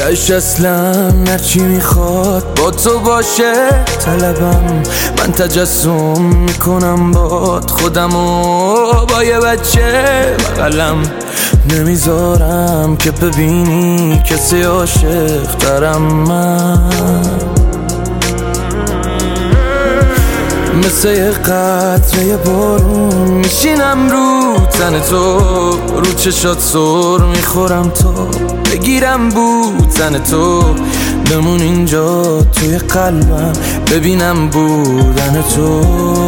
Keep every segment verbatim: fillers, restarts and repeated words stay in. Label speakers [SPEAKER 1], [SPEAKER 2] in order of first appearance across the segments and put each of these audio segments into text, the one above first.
[SPEAKER 1] تش اصلا هرچی میخواد با تو باشه طلبم. من تجسم میکنم باد خودمو با یه بچه بغلم، نمیذارم که ببینی کسی عاشق ترم. من مثل یه قطره بارون میشینم رو تن تو، رو چشات سر میخورم تا بگیرم بودن تو، بمون اینجا توی قلبم ببینم بودن تو.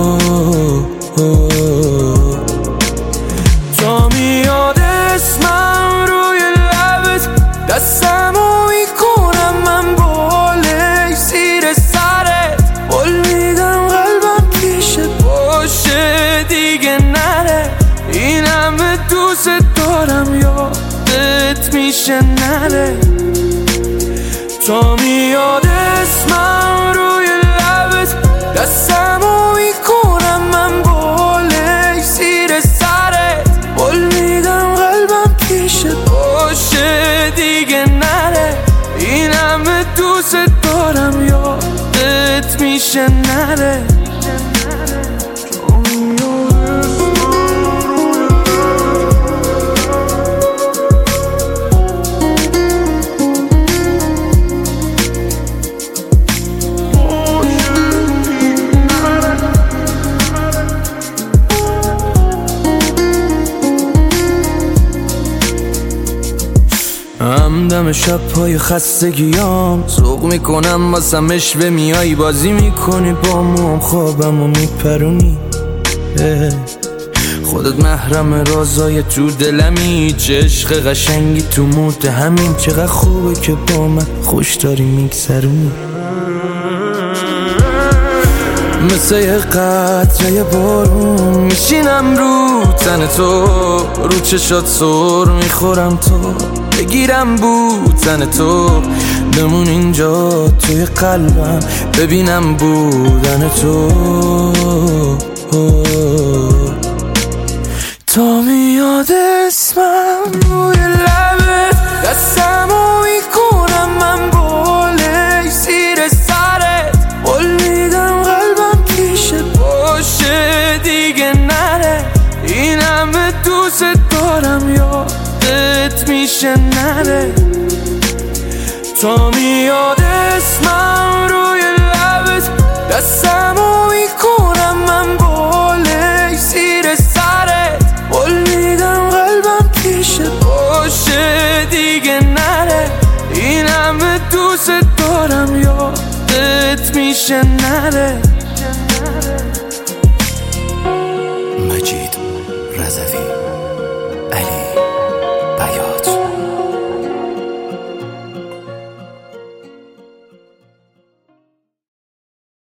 [SPEAKER 1] تا میاد اسمم روی لبت دستمو میکنم من بالش زیر سرت، قول میدم قلبم پیشت باشه دیگه نره. این همه دوست دارم یادت میشه نره. تا میاد اسمم روی لبت دستمو میکنم من بالش زیر سرت، قول میدم قلبم پیشت باشه دیگه نره. این همه دوست دارم یادت میشه نره. همدم شب پای خستگیام سوق میکنم واسم اشوه میای بازی میکنی با موام خوابم و میپرونی. خودت محرم رازای تو دلمی، چه عشق قشنگی تو موت همین، چقدر خوبه که با من خوش داری میگذرونی. مثل یه قطره بارون میشینم رو تن تو، رو چشات سر میخورم تا بگیرم بودن تو، بمون اینجا توی قلبم ببینم بودن تو. تا میاد اسمم روی لبت دستمو میکنم من بالش زیر سرت، قول میدم قلبم پیشت باشه دیگه نره. این همه دوست دارم یادت میشه نره. تا میاد اسمم روی لبت دستمو میکنم من بالش زیر سرت، قول میدم قلبم پیشت باشه دیگه نره. این همه دوست دارم یادت میشه نره.
[SPEAKER 2] مجید رضوی علی